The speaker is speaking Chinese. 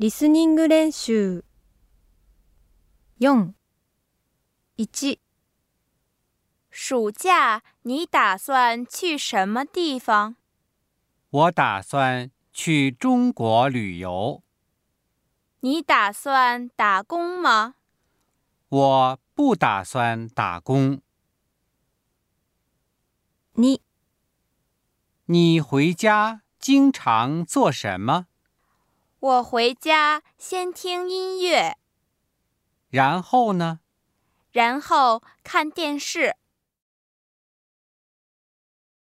リスニング練習。4、1、 暑假你打算去什么地方？ 我打算去中国旅游。 你打算打工吗？ 我不打算打工。 2、 你回家经常做什么？ 我回家先听音乐， 然后呢？ 然后看电视。